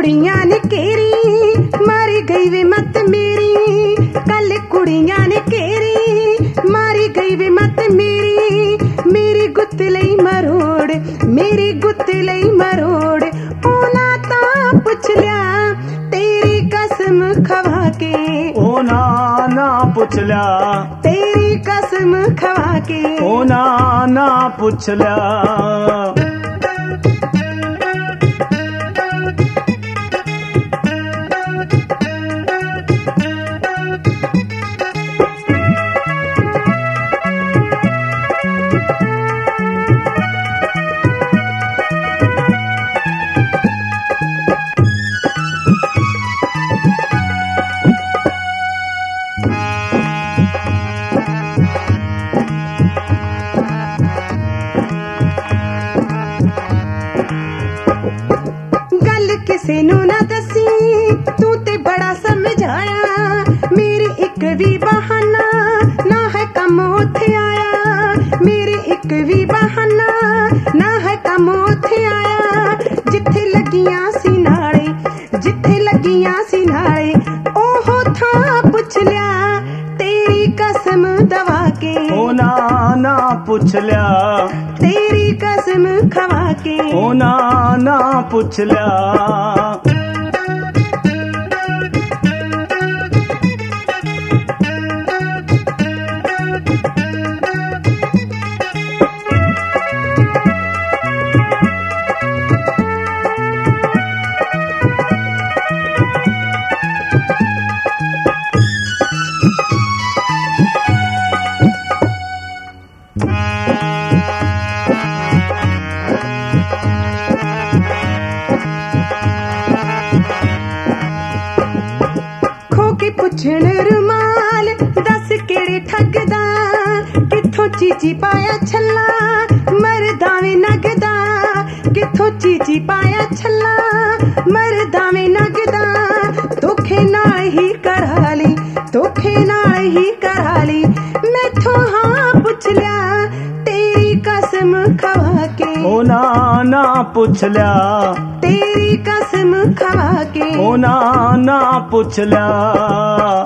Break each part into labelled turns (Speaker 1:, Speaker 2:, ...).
Speaker 1: कुड़ियां ने केरी मारी गई वे मत मेरी, कल कुड़ियां ने केरी मारी गई वे मत मेरी, मेरी गुत्त लई मरोड़, मेरी गुत्त लई मरोड़, ओना तां पुछ लिया तेरी कसम खवा के,
Speaker 2: ओना ना पुछ लिया
Speaker 1: तेरी कसम खवा के,
Speaker 2: ओना ना पुछ लिया।
Speaker 1: किसे नू ना दसी तू ते बड़ा समझाया, मेरी एक भी बहाना ना है कम उथे आया, मेरी एक भी बहाना ना है कम उथे आया, जिथे लगियां सी नाले, जिथे लगियां सी नाले, ओहो था पुछ लिया तेरी कसम दवा के,
Speaker 2: ओना ना पुछ लिया
Speaker 1: तेरी कसम खवा के,
Speaker 2: ओना ना पुछ लिया।
Speaker 1: पुछण रुमाल दस केड़े ठगदा, किथों चीची पाया छल्ला मरदावे नगदा, किथों चीची पाया छल्ला मरदावे नगदा, धोखे नाल ही करा ली, धोखे नाल ही करा ली, मैथों हाँ पुछ लिया तेरी कसम खवा के,
Speaker 2: ओना ना पुछ लिया
Speaker 1: तेरी कसम खवा के,
Speaker 2: ओना ना पुछ लिया।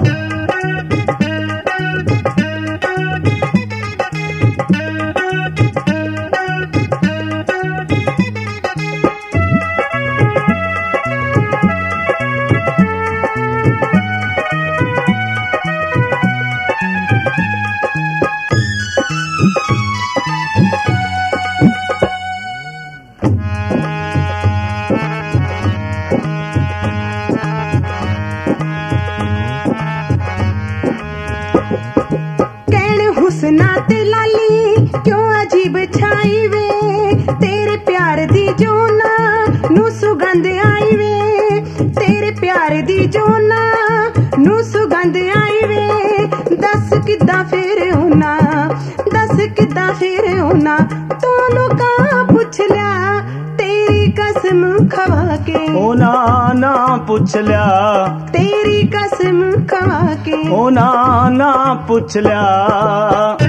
Speaker 1: हुस्ना ते लाली क्यों अजीब छाई वे, तेरे प्यार दी जोना नू सुगंध आई वे, तेरे प्यार दी जोना नू सुगंध आई वे, दस किदा फिर होना, दस किदा फिर होना, तो लोका पुछ लिया तेरी कसम खवा के,
Speaker 2: ओना ना पुछ लिया
Speaker 1: तेरी कसम खवा के,
Speaker 2: ओना ना पुछ लिया।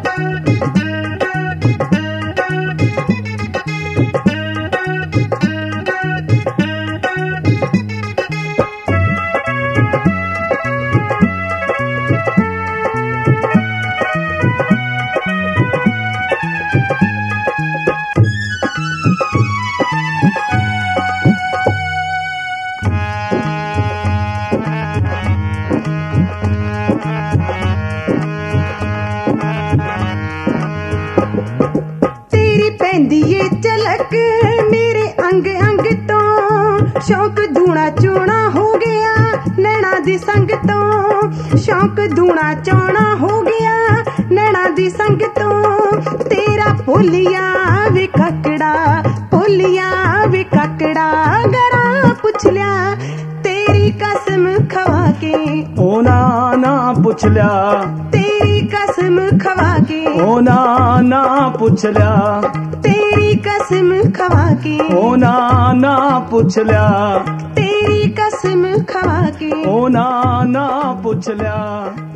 Speaker 1: दिए झलक मेरे अंग अंग तो, शौक दूना चोना हो गया नैना दी संग तो, शौक दूना चोना हो गया नैना दी संग तो, तेरा भोलिया वे ककड़ा, भोलिया वे ककड़ा, गरा पुछ लिया तेरी कसम खवा के,
Speaker 2: ओना ना पुछ लिया
Speaker 1: तेरी कसम खवा के,
Speaker 2: ओना ना पुछ लिया
Speaker 1: तेरी कसम खवा के,
Speaker 2: ओना ना पुछ लिया
Speaker 1: तेरी कसम खवा के,
Speaker 2: ओना ना पुछ लिया।